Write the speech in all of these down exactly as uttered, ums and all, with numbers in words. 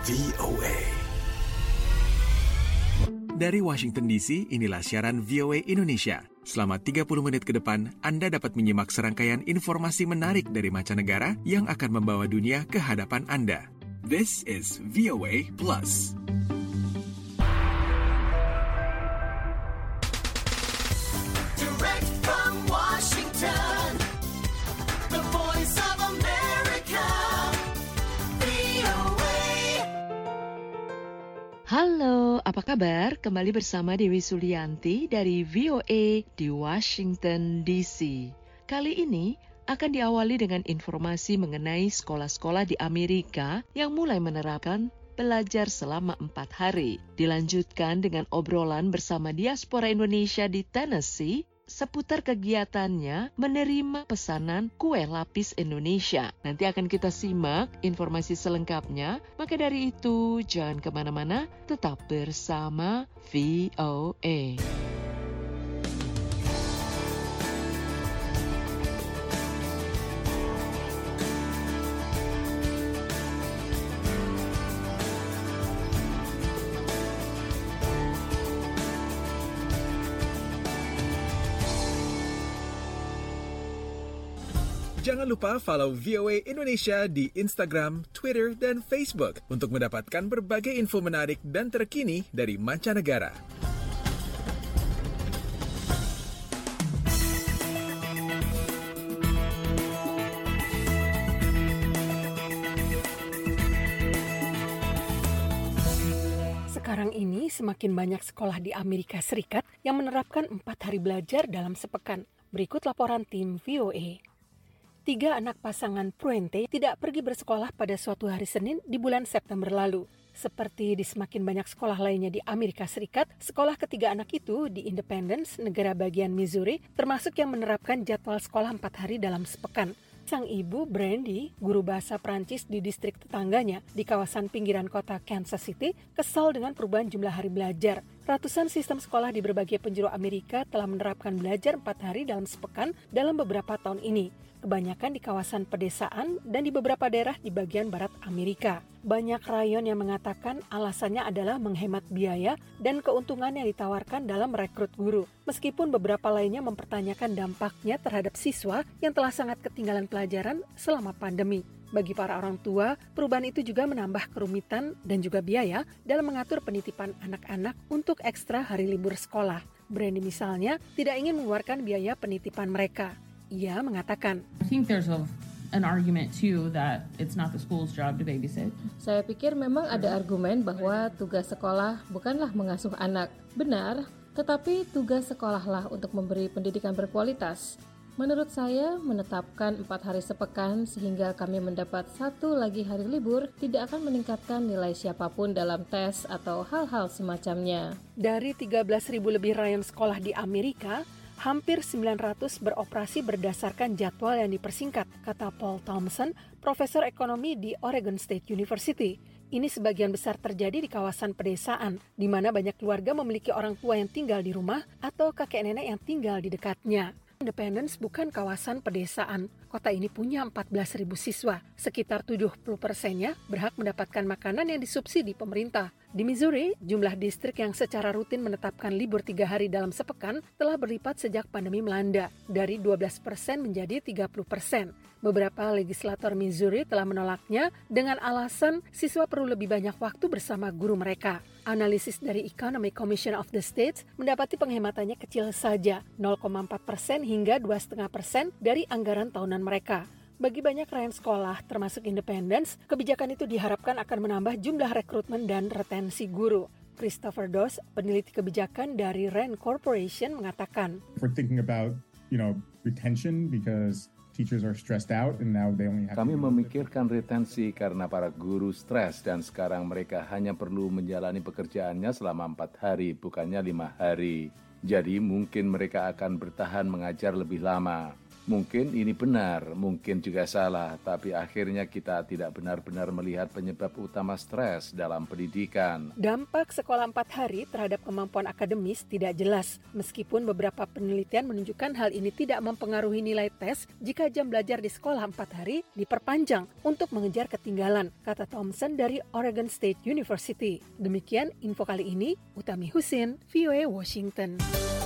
V O A. Dari Washington D C, inilah siaran V O A Indonesia. Selama tiga puluh menit ke depan, Anda dapat menyimak serangkaian informasi menarik dari mancanegara yang akan membawa dunia ke hadapan Anda. This is V O A Plus. Direct from Washington, the voice of America, V O A. Halo, apa kabar? Kembali bersama Dewi Sulianti dari V O A di Washington D C. Kali ini akan diawali dengan informasi mengenai sekolah-sekolah di Amerika yang mulai menerapkan belajar selama empat hari. Dilanjutkan dengan obrolan bersama diaspora Indonesia di Tennessee seputar kegiatannya menerima pesanan kue lapis Indonesia. Nanti akan kita simak informasi selengkapnya. Maka dari itu, jangan kemana-mana, tetap bersama V O A. Jangan lupa follow V O A Indonesia di Instagram, Twitter, dan Facebook untuk mendapatkan berbagai info menarik dan terkini dari mancanegara. Sekarang ini semakin banyak sekolah di Amerika Serikat yang menerapkan empat hari belajar dalam sepekan. Berikut laporan tim V O A. Tiga anak pasangan Puente tidak pergi bersekolah pada suatu hari Senin di bulan September lalu. Seperti di semakin banyak sekolah lainnya di Amerika Serikat, sekolah ketiga anak itu di Independence, negara bagian Missouri, termasuk yang menerapkan jadwal sekolah empat hari dalam sepekan. Sang ibu, Brandy, guru bahasa Prancis di distrik tetangganya di kawasan pinggiran kota Kansas City, kesal dengan perubahan jumlah hari belajar. Ratusan sistem sekolah di berbagai penjuru Amerika telah menerapkan belajar empat hari dalam sepekan dalam beberapa tahun ini. Kebanyakan di kawasan pedesaan dan di beberapa daerah di bagian barat Amerika. Banyak rayon yang mengatakan alasannya adalah menghemat biaya dan keuntungan yang ditawarkan dalam merekrut guru. Meskipun beberapa lainnya mempertanyakan dampaknya terhadap siswa yang telah sangat ketinggalan pelajaran selama pandemi. Bagi para orang tua, perubahan itu juga menambah kerumitan dan juga biaya dalam mengatur penitipan anak-anak untuk ekstra hari libur sekolah. Brandy misalnya tidak ingin mengeluarkan biaya penitipan mereka. Ia mengatakan, I think there's a, an argument too that it's not the school's job to babysit. Saya pikir memang ada argumen bahwa tugas sekolah bukanlah mengasuh anak. Benar, tetapi tugas sekolahlah untuk memberi pendidikan berkualitas. Menurut saya, menetapkan empat hari sepekan sehingga kami mendapat satu lagi hari libur tidak akan meningkatkan nilai siapapun dalam tes atau hal-hal semacamnya. Dari tiga belas ribu lebih rayon sekolah di Amerika, hampir sembilan ratus beroperasi berdasarkan jadwal yang dipersingkat, kata Paul Thompson, profesor ekonomi di Oregon State University. Ini sebagian besar terjadi di kawasan pedesaan, di mana banyak keluarga memiliki orang tua yang tinggal di rumah atau kakek nenek yang tinggal di dekatnya. Independence bukan kawasan pedesaan. Kota ini punya empat belas ribu siswa. Sekitar tujuh puluh persennya berhak mendapatkan makanan yang disubsidi pemerintah. Di Missouri, jumlah distrik yang secara rutin menetapkan libur tiga hari dalam sepekan telah berlipat sejak pandemi melanda, dari dua belas persen menjadi tiga puluh persen. Beberapa legislator Missouri telah menolaknya dengan alasan siswa perlu lebih banyak waktu bersama guru mereka. Analisis dari Economic Commission of the States mendapati penghematannya kecil saja, nol koma empat persen hingga dua koma lima persen dari anggaran tahunan mereka. Bagi banyak rayon sekolah, termasuk Independence, kebijakan itu diharapkan akan menambah jumlah rekrutmen dan retensi guru. Christopher Doss, peneliti kebijakan dari Rand Corporation, mengatakan, We're thinking about, you know, retention because teachers are stressed out and now they only have Kami memikirkan retensi karena para guru stres dan sekarang mereka hanya perlu menjalani pekerjaannya selama empat hari, bukannya lima hari. Jadi mungkin mereka akan bertahan mengajar lebih lama. Mungkin ini benar, mungkin juga salah, tapi akhirnya kita tidak benar-benar melihat penyebab utama stres dalam pendidikan. Dampak sekolah empat hari terhadap kemampuan akademis tidak jelas, meskipun beberapa penelitian menunjukkan hal ini tidak mempengaruhi nilai tes jika jam belajar di sekolah empat hari diperpanjang untuk mengejar ketinggalan, kata Thompson dari Oregon State University. Demikian info kali ini, Utami Husin, V O A Washington.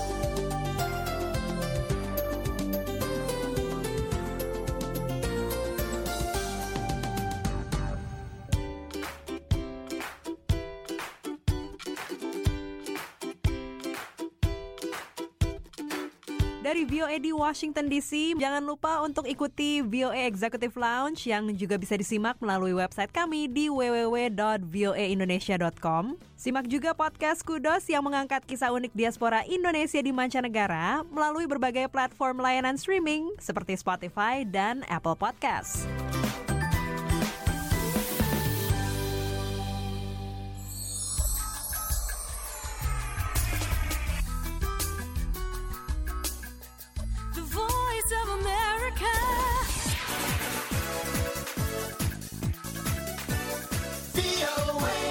Dari V O A di Washington D C, jangan lupa untuk ikuti V O A Executive Lounge yang juga bisa disimak melalui website kami di w w w dot v o a indonesia dot com. Simak juga podcast Kudos yang mengangkat kisah unik diaspora Indonesia di mancanegara melalui berbagai platform layanan streaming seperti Spotify dan Apple Podcasts. Of America, V O A.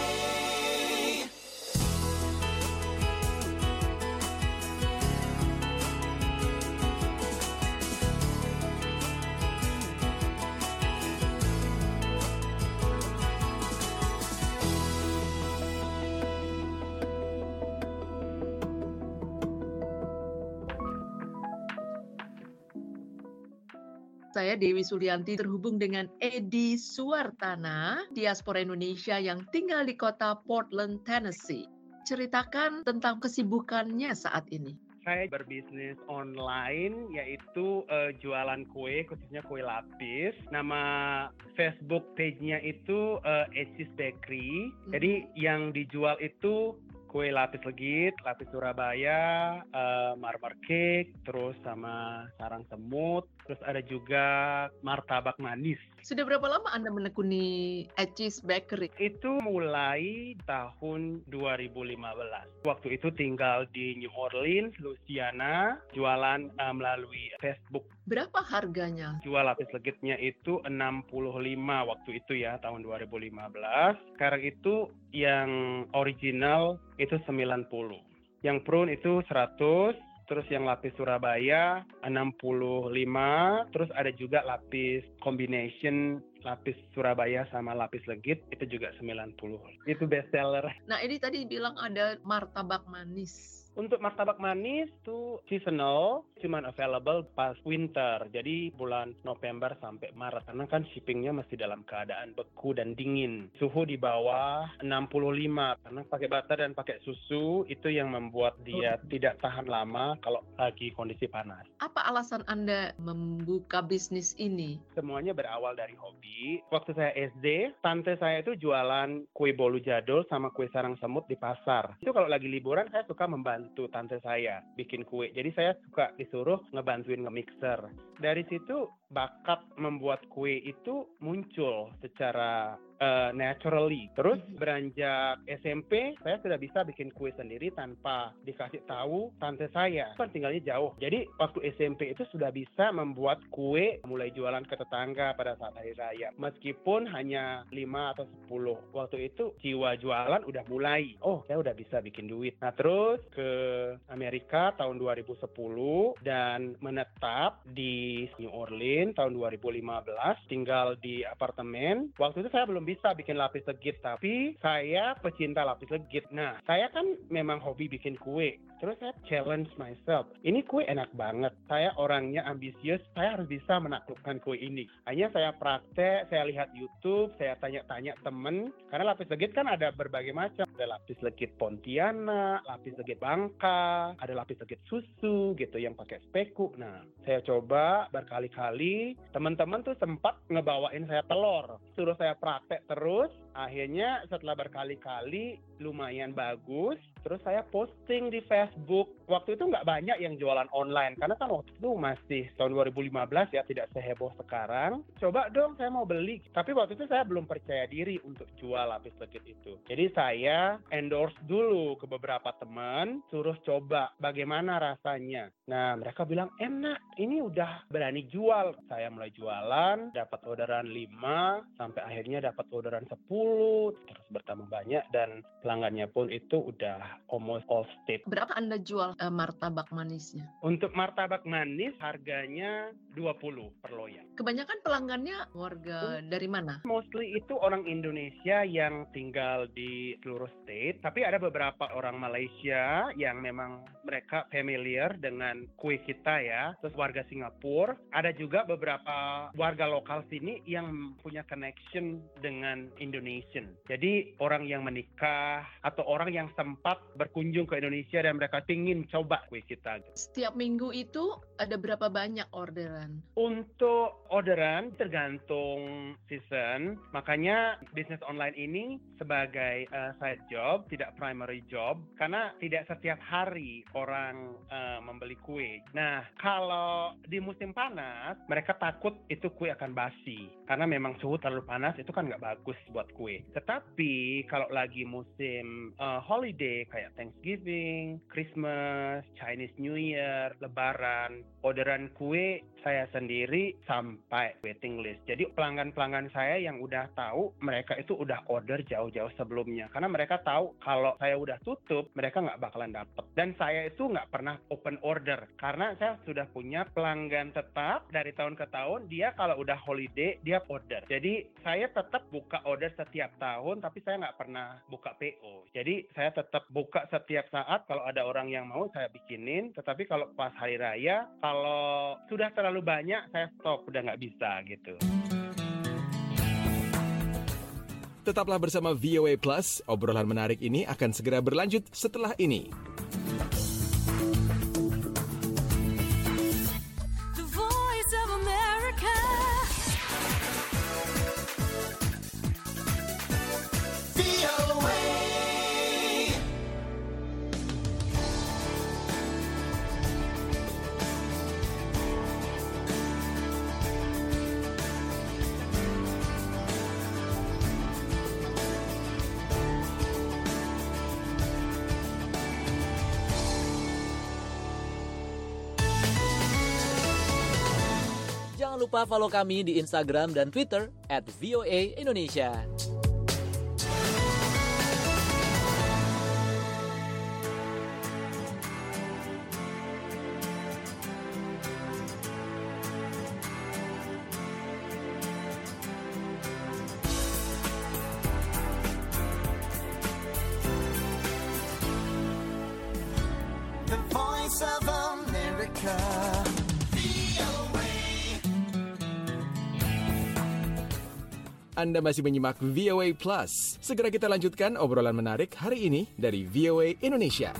Saya Dewi Sulianti terhubung dengan Edi Suwartana, diaspora Indonesia yang tinggal di kota Portland, Tennessee. Ceritakan tentang kesibukannya saat ini. Saya berbisnis online, yaitu uh, jualan kue, khususnya kue lapis. Nama Facebook page-nya itu uh, Edsy's Bakery. Hmm. Jadi yang dijual itu kue lapis legit, lapis Surabaya, uh, marmer cake, terus sama sarang semut, terus ada juga martabak manis. Sudah berapa lama Anda menekuni Edsy's Bakery? Itu mulai tahun dua ribu lima belas. Waktu itu tinggal di New Orleans, Louisiana, jualan uh, melalui Facebook. Berapa harganya? Jual lapis legitnya itu enam puluh lima waktu itu ya, tahun dua ribu lima belas. Sekarang itu yang original itu sembilan puluh. Yang prune itu seratus, terus yang lapis Surabaya enam puluh lima, terus ada juga lapis combination lapis Surabaya sama lapis legit itu juga sembilan puluh. Itu best seller. Nah, ini tadi bilang ada martabak manis. Untuk martabak manis itu seasonal, cuman available pas winter. Jadi bulan November sampai Maret. Karena kan shippingnya masih dalam keadaan beku dan dingin. Suhu di bawah enam puluh lima. Karena pakai butter dan pakai susu itu yang membuat dia oh. tidak tahan lama kalau lagi kondisi panas. Apa alasan Anda membuka bisnis ini? Semuanya berawal dari hobi. Waktu saya S D, tante saya itu jualan kue bolu jadul sama kue sarang semut di pasar. Itu kalau lagi liburan saya suka membantu tante saya bikin kue. Jadi saya suka disuruh ngebantuin nge-mixer. Dari situ bakat membuat kue itu muncul secara uh, naturally. Terus beranjak S M P saya sudah bisa bikin kue sendiri tanpa dikasih tahu tante saya. Kan tinggalnya jauh. Jadi waktu S M P itu sudah bisa membuat kue, mulai jualan ke tetangga pada saat hari raya. Meskipun hanya lima atau sepuluh. Waktu itu jiwa jualan udah mulai. Oh, saya udah bisa bikin duit. Nah, terus ke Amerika tahun dua ribu sepuluh dan menetap di New Orleans tahun dua ribu lima belas, tinggal di apartemen. Waktu itu saya belum bisa bikin lapis legit, tapi saya pecinta lapis legit. Nah, saya kan memang hobi bikin kue. Terus saya challenge myself. Ini kue enak banget. Saya orangnya ambisius, saya harus bisa menaklukkan kue ini. Hanya saya praktek, saya lihat YouTube, saya tanya-tanya temen. Karena lapis legit kan ada berbagai macam. Ada lapis legit Pontianak, lapis legit Bangka, ada lapis legit susu gitu yang pakai speku. Nah, saya coba berkali-kali. Teman-teman tuh sempat ngebawain saya telur. Suruh saya praktek terus. Akhirnya setelah berkali-kali lumayan bagus, terus saya posting di Facebook. Waktu itu nggak banyak yang jualan online, karena kan waktu itu masih tahun dua ribu lima belas ya, tidak seheboh sekarang. Coba dong, saya mau beli. Tapi waktu itu saya belum percaya diri untuk jual lapis legit itu. Jadi saya endorse dulu ke beberapa teman, suruh coba bagaimana rasanya. Nah, mereka bilang enak, ini udah berani jual. Saya mulai jualan, dapat orderan lima, sampai akhirnya dapat orderan sepuluh, terus bertambah banyak, dan pelanggannya pun itu udah almost all state. Berapa Anda jual uh, martabak manisnya? Untuk martabak manis harganya dua puluh per loyang. Kebanyakan pelanggannya warga dari mana? Mostly itu orang Indonesia yang tinggal di seluruh state, tapi ada beberapa orang Malaysia yang memang mereka familiar dengan kue kita ya. Terus warga Singapura, ada juga beberapa warga lokal sini yang punya connection dengan Indonesian. Jadi orang yang menikah atau orang yang sempat berkunjung ke Indonesia dan mereka ingin coba kue kita. Setiap minggu itu ada berapa banyak orderan? Untuk orderan tergantung season, makanya bisnis online ini sebagai uh, side job, tidak primary job, karena tidak setiap hari orang uh, membeli kue. Nah, kalau di musim panas, mereka takut itu kue akan basi, karena memang suhu terlalu panas itu kan nggak bagus buat kue. Tetapi kalau lagi musim uh, holiday kayak Thanksgiving, Christmas, Chinese New Year, Lebaran, orderan kue saya sendiri sampai waiting list. Jadi pelanggan-pelanggan saya yang udah tahu, mereka itu udah order jauh-jauh sebelumnya. Karena mereka tahu kalau saya udah tutup, mereka nggak bakalan dapet. Dan saya itu nggak pernah open order. Karena saya sudah punya pelanggan tetap dari tahun ke tahun, dia kalau udah holiday, dia order. Jadi saya tetap buka order setiap tahun, tapi saya nggak pernah buka P O. Jadi saya tetap buka setiap saat, kalau ada orang yang mau saya bikinin. Tetapi kalau pas hari raya, kalau sudah terlalu banyak, saya stop, udah nggak bisa gitu. Tetaplah bersama V O A Plus, obrolan menarik ini akan segera berlanjut setelah ini. The Voice of America. V O A. Jangan lupa follow kami di Instagram dan Twitter at V O A Indonesia. The Voice of America. Anda masih menyimak V O A Plus. Segera kita lanjutkan obrolan menarik hari ini dari V O A Indonesia.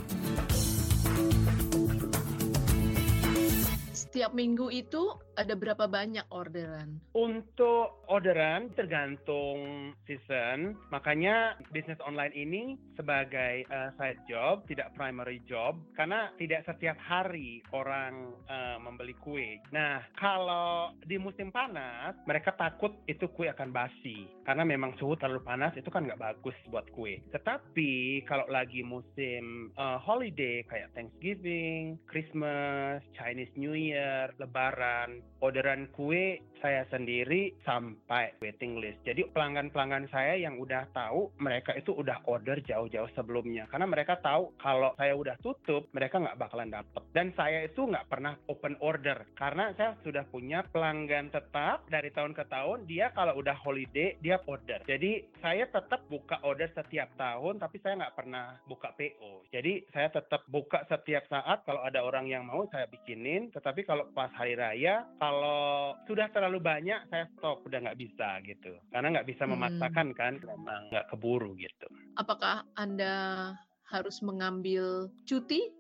Setiap minggu itu ada berapa banyak orderan? Untuk orderan tergantung season, makanya bisnis online ini sebagai uh, side job, tidak primary job, karena tidak setiap hari orang uh, membeli kue. Nah, kalau di musim panas, mereka takut itu kue akan basi, karena memang suhu terlalu panas itu kan nggak bagus buat kue. Tetapi kalau lagi musim uh, holiday kayak Thanksgiving, Christmas, Chinese New Year, Lebaran, orderan kue saya sendiri sampai waiting list. Jadi pelanggan-pelanggan saya yang udah tahu, mereka itu udah order jauh-jauh sebelumnya. Karena mereka tahu kalau saya udah tutup, mereka nggak bakalan dapet. Dan saya itu nggak pernah open order. Karena saya sudah punya pelanggan tetap dari tahun ke tahun, dia kalau udah holiday, dia order. Jadi saya tetap buka order setiap tahun, tapi saya nggak pernah buka P O. Jadi saya tetap buka setiap saat, kalau ada orang yang mau, saya bikinin. Tetapi kalau pas hari raya, kalau sudah terlalu banyak, saya stop, udah nggak bisa gitu. Karena nggak bisa memaksakan kan, memang nggak keburu gitu. Apakah Anda harus mengambil cuti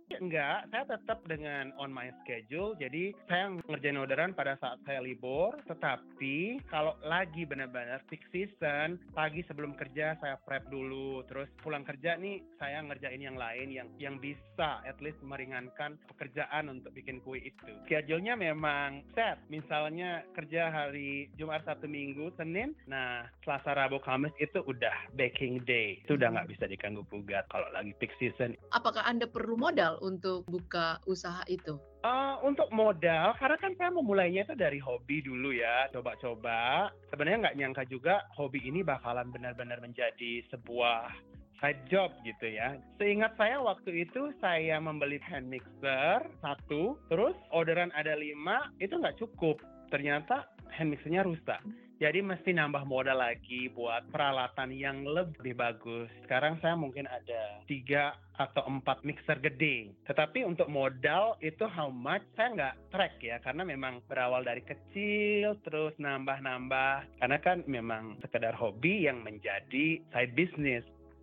Enggak, saya tetap dengan on my schedule. Jadi saya ngerjain orderan pada saat saya libur. Tetapi kalau lagi benar-benar peak season, pagi sebelum kerja saya prep dulu. Terus pulang kerja nih saya ngerjain yang lain yang yang bisa at least meringankan pekerjaan untuk bikin kue itu. Schedule-nya memang set. Misalnya kerja hari Jumat, Sabtu, Minggu, Senin. Nah, Selasa, Rabu, Kamis itu udah baking day. Itu udah nggak bisa diganggu gugat kalau lagi peak season. Apakah Anda perlu modal untuk buka usaha itu? Uh, untuk modal, karena kan saya memulainya itu dari hobi dulu ya, coba-coba. Sebenarnya nggak nyangka juga hobi ini bakalan benar-benar menjadi sebuah side job gitu ya. Seingat saya waktu itu saya membeli hand mixer satu, terus orderan ada lima, itu nggak cukup. Ternyata hand mixernya rusak. Jadi mesti nambah modal lagi buat peralatan yang lebih bagus. Sekarang saya mungkin ada tiga atau empat mixer gede. Tetapi untuk modal itu how much saya nggak track ya. Karena memang berawal dari kecil terus nambah-nambah. Karena kan memang sekedar hobi yang menjadi side business.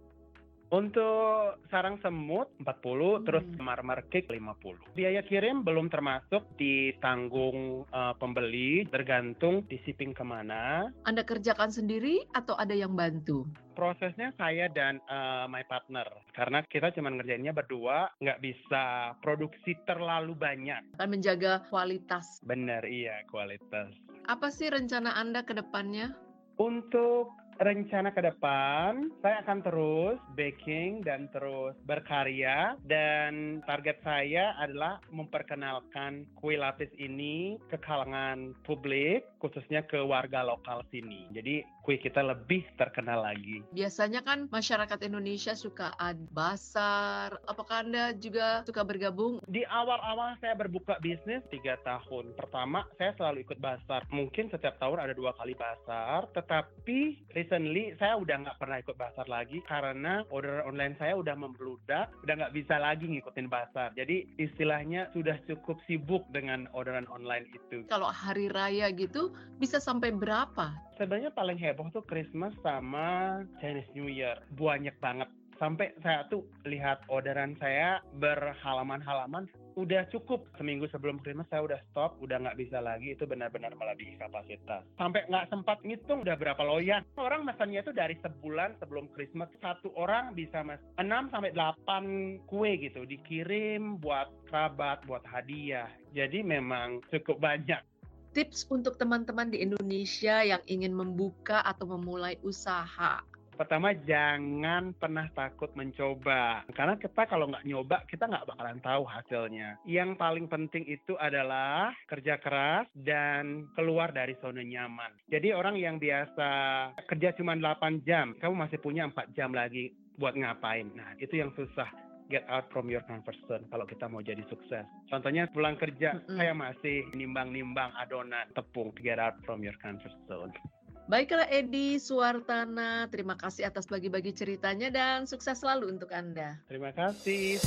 Untuk sarang semut empat puluh, hmm. terus marmer cake lima puluh. Biaya kirim belum termasuk ditanggung uh, pembeli, tergantung di shipping kemana. Anda kerjakan sendiri atau ada yang bantu? Prosesnya saya dan uh, my partner. Karena kita cuma ngerjainnya berdua, nggak bisa produksi terlalu banyak. Akan menjaga kualitas. Benar, iya kualitas. Apa sih rencana Anda ke depannya? Untuk rencana ke depan, saya akan terus baking dan terus berkarya. Dan target saya adalah memperkenalkan kue lapis ini ke kalangan publik, khususnya ke warga lokal sini. Jadi kue kita lebih terkenal lagi. Biasanya kan masyarakat Indonesia suka ada basar. Apakah Anda juga suka bergabung? Di awal-awal saya berbuka bisnis tiga tahun. Pertama, saya selalu ikut basar. Mungkin setiap tahun ada dua kali basar, tetapi recently saya udah nggak pernah ikut basar lagi karena order online saya udah membludak, udah nggak bisa lagi ngikutin basar. Jadi istilahnya sudah cukup sibuk dengan orderan online itu. Kalau hari raya gitu bisa sampai berapa? Sebenarnya paling heboh tuh Christmas sama Chinese New Year. Banyak banget. Sampai saya tuh lihat orderan saya berhalaman-halaman, udah cukup. Seminggu sebelum Christmas saya udah stop, udah nggak bisa lagi. Itu benar-benar melebihi kapasitas. Sampai nggak sempat ngitung udah berapa loyang. Orang mesennya itu dari sebulan sebelum Christmas. Satu orang bisa mas enam sampai delapan kue gitu. Dikirim buat kerabat, buat hadiah. Jadi memang cukup banyak. Tips untuk teman-teman di Indonesia yang ingin membuka atau memulai usaha. Pertama, jangan pernah takut mencoba. Karena kita kalau nggak nyoba, kita nggak bakalan tahu hasilnya. Yang paling penting itu adalah kerja keras dan keluar dari zona nyaman. Jadi orang yang biasa kerja cuma delapan jam, kamu masih punya empat jam lagi buat ngapain. Nah, itu yang susah. Get out from your comfort zone kalau kita mau jadi sukses. Contohnya pulang kerja, mm-hmm. saya masih nimbang-nimbang adonan tepung. Get out from your comfort zone. Baiklah Edi Suwartana, terima kasih atas bagi-bagi ceritanya dan sukses selalu untuk Anda. Terima kasih.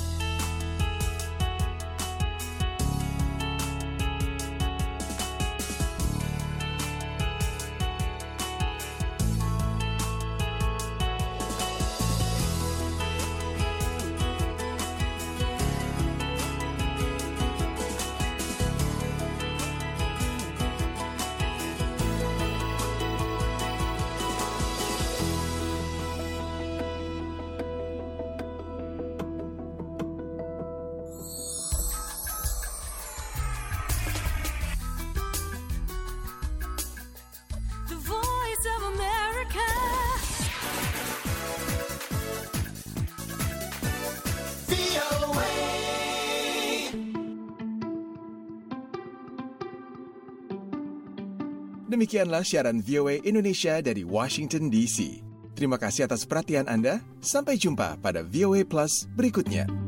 Demikianlah siaran V O A Indonesia dari Washington D C. Terima kasih atas perhatian Anda. Sampai jumpa pada V O A Plus berikutnya.